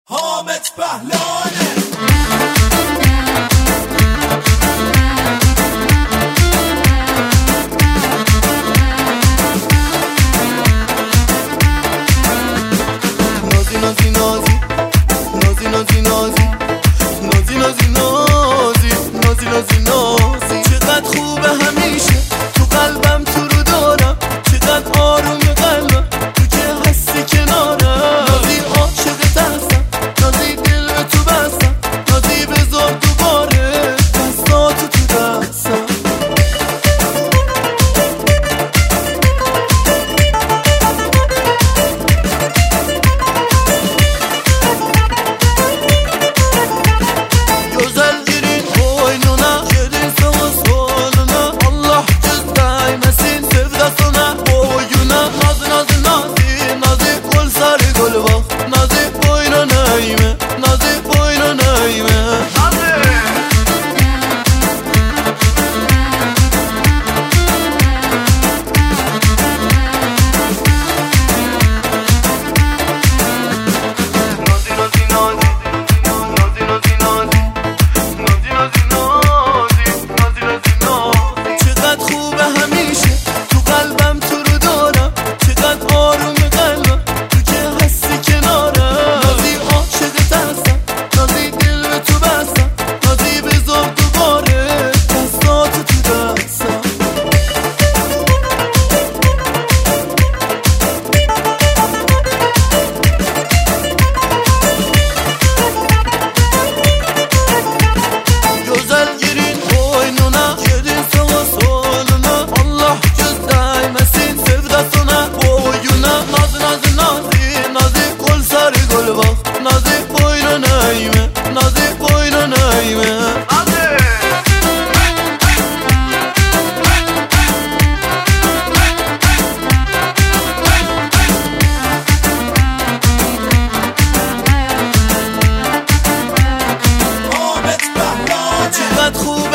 حامد پهلوانه. نازی نازی نازی نازی نازی نازی نازی نازی نازی نازی نازی چقدر خوبه همیشه تو قلبم تو رو دارم، چقدر آروم قلبم تو که هستی کنارم. نازی عاشقت هستم، نازی دل به تو بستم، نازی بذار دوباره دستاتو تو دستم. خوب